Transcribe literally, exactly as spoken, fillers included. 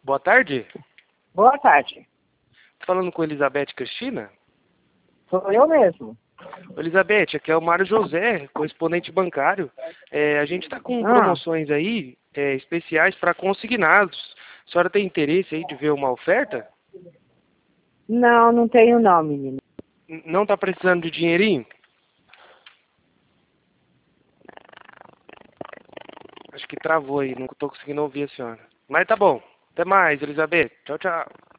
Boa tarde. Boa tarde. Tô falando com Elizabeth Cristina? Sou eu mesmo. Elizabeth, aqui é o Mário José, correspondente bancário. É, a gente está com Ah. promoções aí, é, especiais para consignados. A senhora tem interesse aí de ver uma oferta? Não, não tenho não, menino. N- Não está precisando de dinheirinho? Acho que travou aí, não estou conseguindo ouvir a senhora. Mas tá bom. Até mais, Elizabeth. Tchau, tchau.